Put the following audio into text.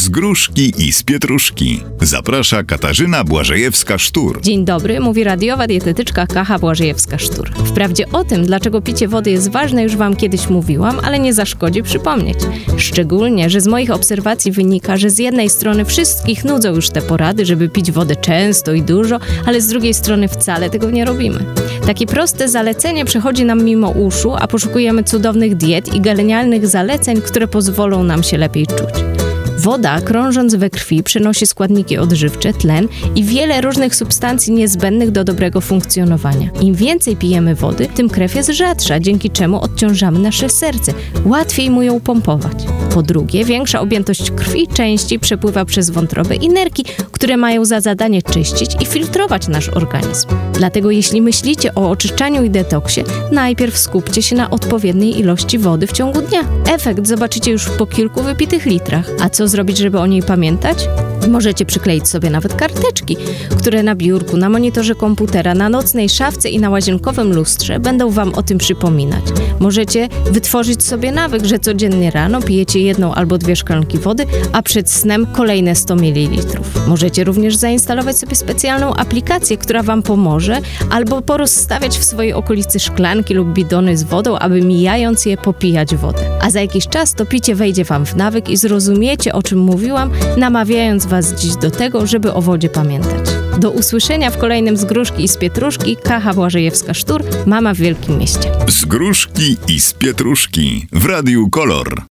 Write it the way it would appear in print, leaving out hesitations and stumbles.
Gruszki i z Pietruszki. Zaprasza Katarzyna Błażejewska-Sztur. Dzień dobry, mówi radiowa dietetyczka Kacha Błażejewska-Sztur. Wprawdzie o tym, dlaczego picie wody jest ważne, już wam kiedyś mówiłam, ale nie zaszkodzi przypomnieć. Szczególnie, że z moich obserwacji wynika, że z jednej strony wszystkich nudzą już te porady, żeby pić wodę często i dużo, ale z drugiej strony wcale tego nie robimy. Takie proste zalecenie przechodzi nam mimo uszu, a poszukujemy cudownych diet i genialnych zaleceń, które pozwolą nam się lepiej czuć. Woda, krążąc we krwi, przenosi składniki odżywcze, tlen i wiele różnych substancji niezbędnych do dobrego funkcjonowania. Im więcej pijemy wody, tym krew jest rzadsza, dzięki czemu odciążamy nasze serce. Łatwiej mu ją pompować. Po drugie, większa objętość krwi częściej przepływa przez wątrobę i nerki, które mają za zadanie czyścić i filtrować nasz organizm. Dlatego jeśli myślicie o oczyszczaniu i detoksie, najpierw skupcie się na odpowiedniej ilości wody w ciągu dnia. Efekt zobaczycie już po kilku wypitych litrach. A co zrobić, żeby o niej pamiętać? Możecie przykleić sobie nawet karteczki, które na biurku, na monitorze komputera, na nocnej szafce i na łazienkowym lustrze będą wam o tym przypominać. Możecie wytworzyć sobie nawyk, że codziennie rano pijecie 1 albo 2 szklanki wody, a przed snem kolejne 100 ml. Możecie również zainstalować sobie specjalną aplikację, która wam pomoże, albo porozstawiać w swojej okolicy szklanki lub bidony z wodą, aby mijając je popijać wodę. A za jakiś czas to picie wejdzie wam w nawyk i zrozumiecie, o czym mówiłam, namawiając was dziś do tego, żeby o wodzie pamiętać. Do usłyszenia w kolejnym z Gruszki i z Pietruszki. Kacha Błażejewska-Sztur, mama w Wielkim Mieście. Z Gruszki i z Pietruszki w Radiu Kolor.